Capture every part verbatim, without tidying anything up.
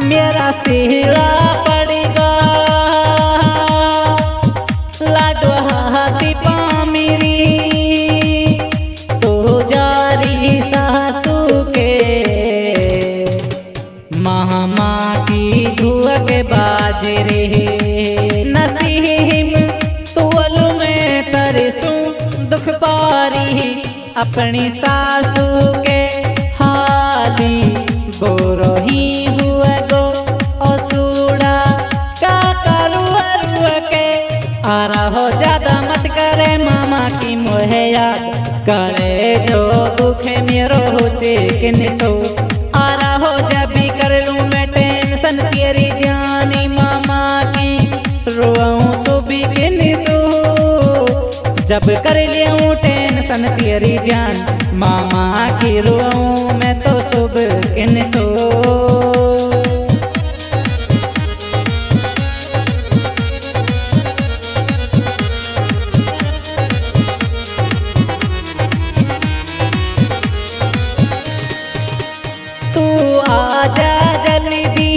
मेरा सिहरा पड़ेगा लाडो हाथी पामिरी तो जारी सासू के मामा की धुआ के बाजरे नसीम तुअल में तरसू दुख पारी अपनी सासू के हाली गोरोही हुआ गो ओसूड़ा का करुआ रुआ के आ रहो ज्यादा मत करे मामा की मोहे याद करे जो दुखे मेरो हो चिकन सो आ रहो जब भी कर लूं मैं टेंशन तेरी जानी मामा की रोऊं सुबह किन सो जब कर लिया टेंशन तेरी जान मामा की रोऊं मैं तो सुबह किन सो तू आजा जल्दी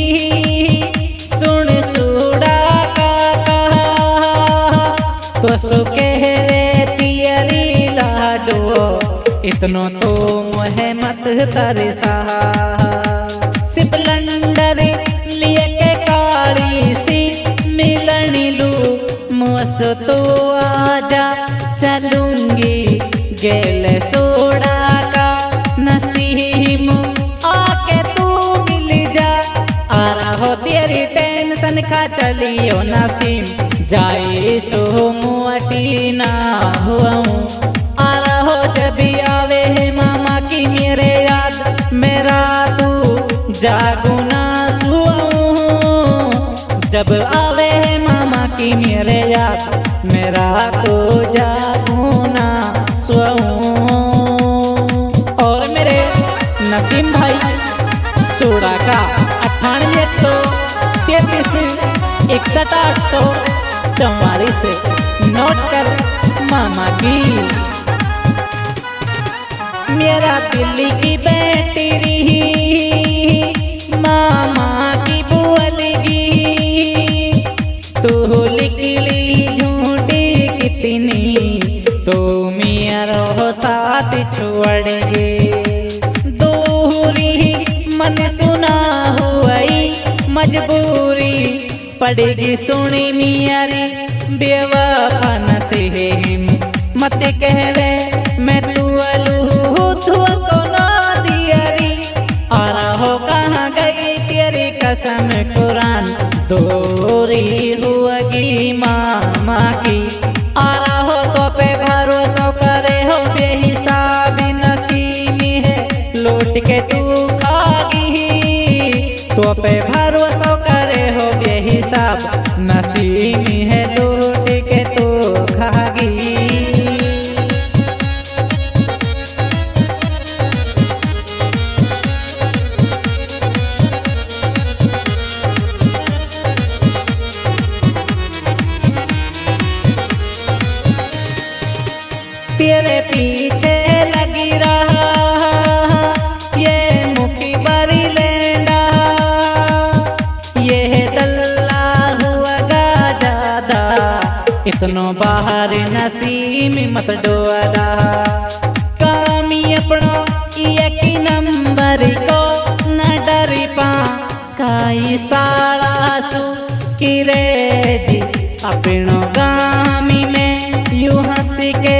सुन सुड़ा का कहा तो सुके तियरी लाडो इतनो तो मोहे मत तरसा सिप लंडर लिए के काली सी मिलनी लू मुस तो आजा चलूंगी गेल सोड़ा का नसीम आके तू मिल जा आ रहो तेरी टेंशन का चलियो नसीम जाए सो मुअटी ना हुआ आ रहो जब भी आवे है मामा की मेरे याद मेरा तू जागू ना सुऊं जब आवे है मामा की मेरे याद मेरा तो जागू ना सुऊं और मेरे नसीम भाई सोड़ा का अट्ठानवे एक सौ तैतीस इकसठ आठ सौ चौवालीस नोट कर मामा की मेरा दिल्ली की बेटी रही मामा की बुअलगी तू लिखली झूठी कितनी तो मेरा साथ छोड़ गे दूरी मन सुना हुई मजबूरी पड़ेगी सुनी मियारी बेवफा नसीम मत कहवे मैं तू अलू धुआ को ना दियारी आ रहो कहाँ गई तेरी कसम कुरान दूरी हुएगी मामा की आ रहो तो पे भरोसा करे हो बेहिसाबी नसीमी है लौट के तू खागी तो पे भरोसा करे हो बेहिसाब नसीमी है लौट के तू खागी तेरे पीछे लगी रहा ये मुखी बरी लेंडा ये दल्ला हुआ गा ज्यादा इतनो बाहर नसीम मत डोरा कामी अपनो ये की नंबर को न डरी पा काई साला सु किरे जी अपनो गामी में यूं हंस के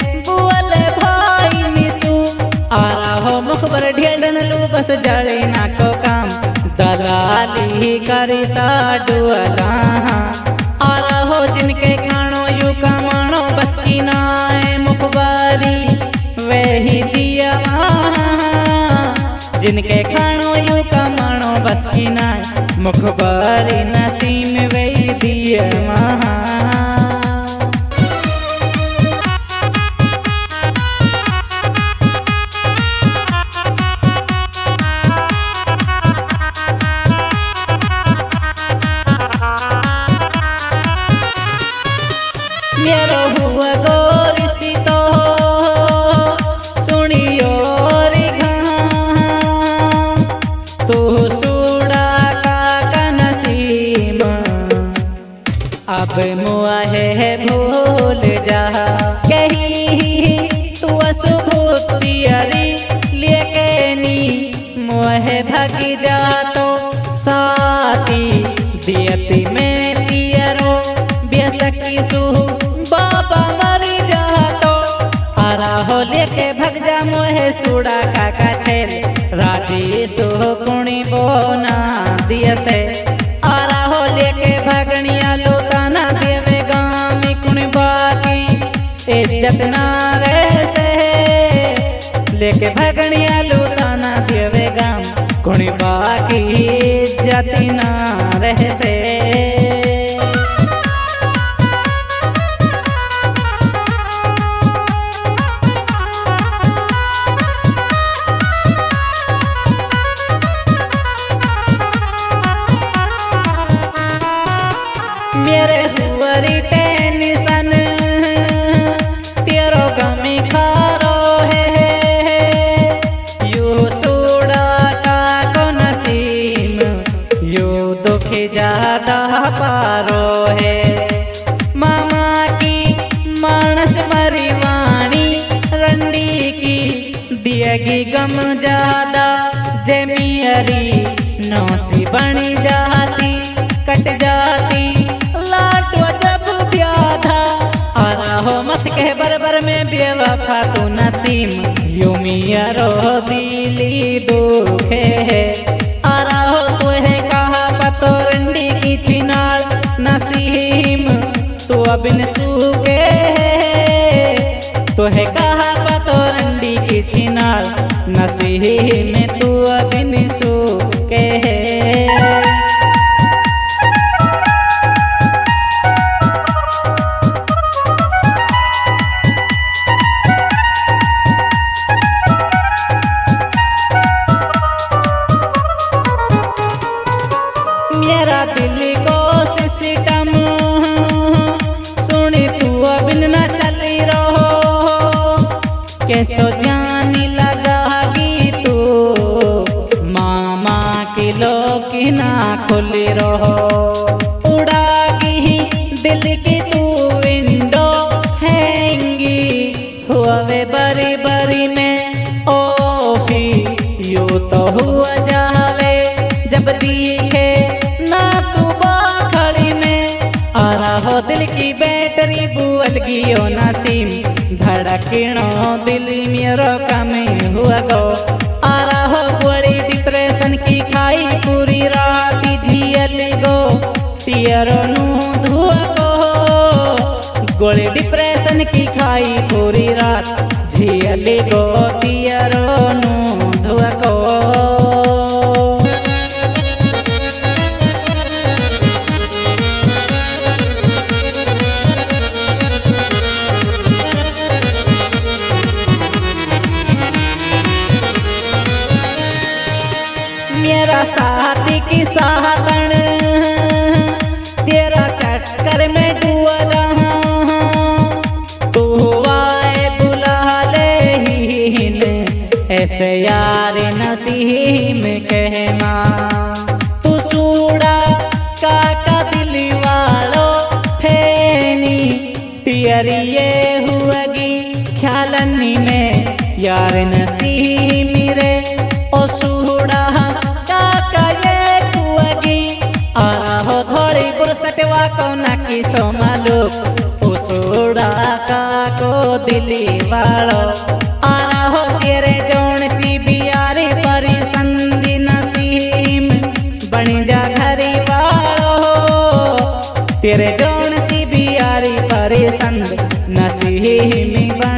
मुखबर ढेडन लू बस जड़े ना को काम दलाली करता डुअला आ रहो जिनके खानो यू कमानो बस की नाए मुखबारी वही दिया जिनके खानो यू कमानो बस की नाए मुखबारी नसीम वही दिया मेरो हुआ गोरी सी तो सुनियो रे घा तू सुड़ा अब मुआ है भूल जा कही तू असुभूतियरी लेके नी मुआ है भागी जा तो साथी दियती में पियरो बेसकी सु बाबा मरी जा तो आरा हो लेके भग जा मोहे सुड़ा काका छेल राजी सु कुणी बोना दिया से आरा हो लेके भगनिया लोताना देवे गामी कुणी बाकी इज्जत ना रहे से लेके भगनिया लोताना देवे गाम कुणी बाकी इज्जत ना रहे से। मेरे हुआरी टेंशन तेरो गमी खारो है यू सूड़ा का को नसीम यू दुख ज्यादा पारो है मामा की मानस मरी वाणी रंडी की दिएगी गम ज्यादा जमीरी नौसी बनी जाती कट जाती मत कह बरबर में बेवफा तू नसीम यू मियारो दिली दुखे है आरा हो तू है कहा पतो रंडी की छिनाल नसीम तू अबिन सूखे तो है कहा पतो रंडी की छिनाल नसीम तू अबिन सूखे है। मेरा दिल को सिस्टम सुनी तू अबिन न चली रहो कैसो जानी लगागी तू मामा की लोग की ना खुली रहो उड़ागी दिल की तू विंडो हैंगी हुआ वे बरी बरी में ओफी यू तो हुआ जावे जब दिखे हो दिल की बैटरी बुअल गियो नसीम धड़कनो दिल मेरो कमी हुआ गो आरा हो बड़ी डिप्रेशन की खाई पूरी रात झियल गो पियरो नू धुआ गो गोली डिप्रेशन की खाई पूरी रात झियल गो पियरो नू धुआ गो। मेरा साथी की साहतन तेरा चक्कर में डुआ रहा तू आए बुला ले ही ऐसे यार नसीम कहना तू सूड़ा काका दिल वालो फेनी तेरी ये हुएगी ख्यालनी में यार नसीम रे ओ सूड़ा सटवा को नाकी सो मालूक उसोड़ा का को दिली वालो आरा हो तेरे जोन सी बियारी परी संधि नसीम बन जा घरी वालो तेरे जोन सी बियारी परी संध नसीम बन